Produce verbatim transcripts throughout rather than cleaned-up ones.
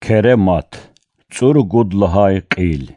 Keremat, Цургуд лагай қил.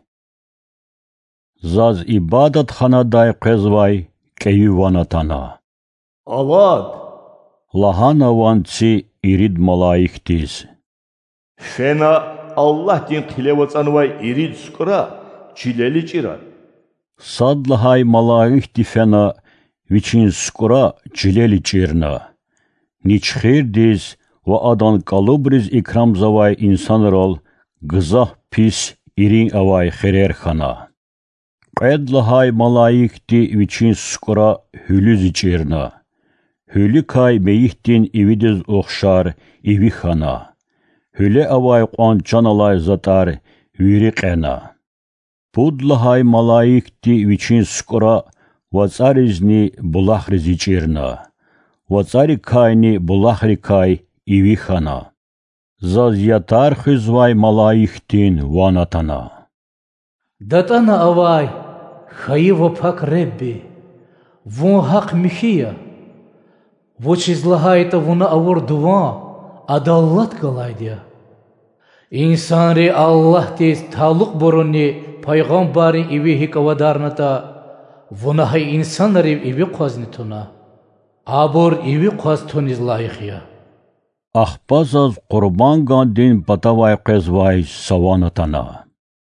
Заз ибадат ханадай қезвай кеюванатана. Алад. Лахана ванци ирид малаихтиз. Фена Аллах дин қилевацанвай ирид скура чилели чирад. Сад лахай малаихти фена вичин скура чилели чирна. Ничхирдиз ва адан калубриз икрам завай инсанрол гзах пис ирин авай херер хана. Қед лахай малаихти вичин скура хүлюзи чирна. Hülü kay meyihtin ividiz oxşar ivi xana. Hülü avay qancan alay zatar viri qena. Pudlahay malayikti viçin skora vatsarizni bulahri ziçirna. Vatsari kayni bulahri kay ivi xana. Zazyatar xizvay malayiktin vanatana. Datana avay xayiva pak rebbi. Vun haq mihiya. Вот излагает вона авор дуа, адаллат калайдия. Инсанри Аллах тез талук боруни пайгамбарин иви хикавадарната, вона хай инсанри иви қазнитуна. Абор иви қазтун излайхия. Ахпазаз қурбан гандин батавай қезвай саванатана.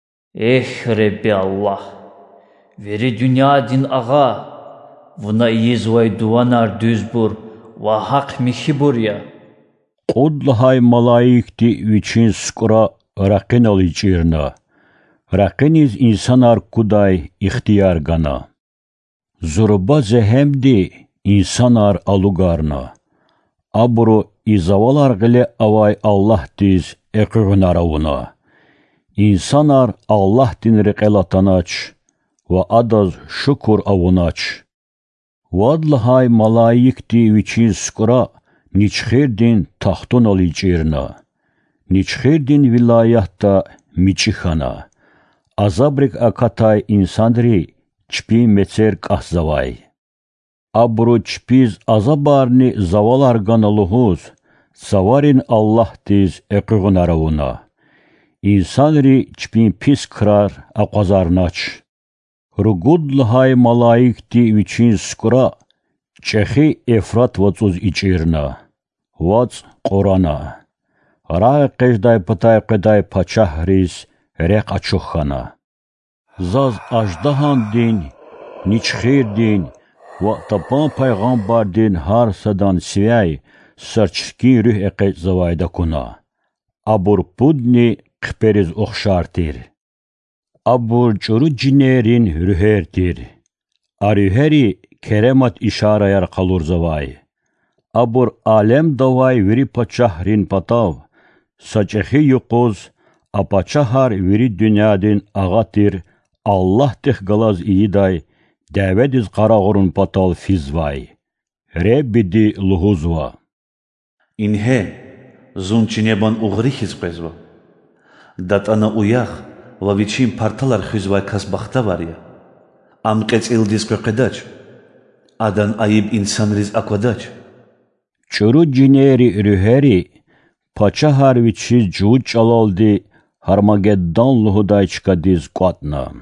Эх, Ребби Аллах, вери dünya din ağa, вона иезвай дуанар düzbur, ва хақ михибур я. Қудлахай малаикти вичин скура рақинали чирна. Рақиниз инсанар кудай ихтияр гана. Зурба зехемди инсанар алугарна. Абру изавалар гиле авай Аллах диз эқиғнаравуна. Инсанар Аллах дин реқелатанач ва адаз шукур авунач. Вадлахай малаикти вичин скура ничхирдин тахтун али чирна. Ничхирдин вилаятта мичихана. Азабрик акатай инсандри чпи мецер кахзавай. Абру чпиз азабарни завалар ганалухуз саварин Аллах диз эқиғнаравуна. Инсанри чпин пис крар ақазарнач. Ругудлахай малаикти вичин скура чехи эфрат вацуз ичирна. Вац Қурана. Рай қеждай патай қедай пачахриз рек ачухана. Заз аждахан дин, ничхир дин, ва тапан пайғамбар дин хар садан свяй сарчки рүх эқет завайда куна. Абур пудни қпериз оқшартир. Abur çuru cinerin rühertir. Arüheri keremat işarayar kalur zavay. Abur alem davay viri paçahrin patav. Saçehi yukuz apaçahar viri dünyadin ağatir. Allah teh galaz iyiday. Davediz qarağurun patal fizvay. Rebidi luhuzva. İnhe zunçineban uğri hizbezva. Datana uyaq. Вавичин парталар хюзвай касбахта вария. Ам қецилдис қеқедач. Адан айиб инсанриз аквадач. Чуру джинери рюхери пачахар вичиз джуд чалалди хармагеддан лухудайчка диз кватна.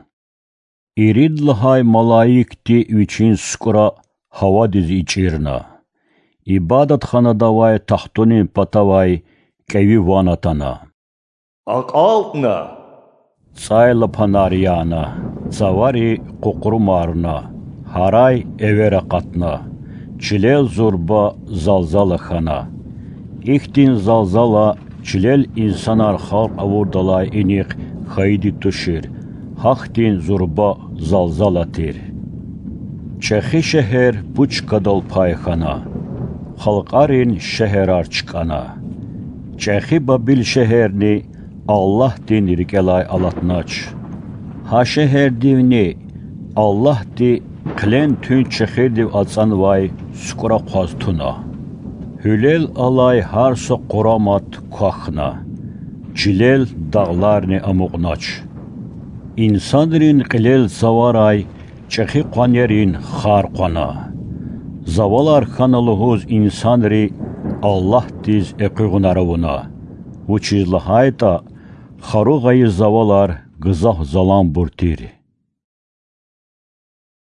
Ирид лахай малаикти вичин скура хава диз ичирна. Ибадат ханадавай тахтунин патавай кеви ванатана. Акалтна. Цайла панарияна, цавари кукурмарна, харай эвера катна, чилел зурба залзала хана. Ихтин залзала чилел инсанар халк авурдалай иник хайди тушир, хахтин зурба залзала тир. Чехи шехер буч кадал пайхана, халкарин шехер арчкана. Чехи бабил шехерни Allah din rikelay alatnaç. Ha şehir divni Allah di klen tün çexir div atsan vay skura qaztuna. Hülel alay harsa quramat qaxna. Çilel dağlarni amuqnaç. İnsanrin qilel zavaray çexi qanerin xarqana. Zavalar kanaluhuz insanri Allah diz eqiğnaravuna. Вучизлахайта харугай завалар гызах залам буртири.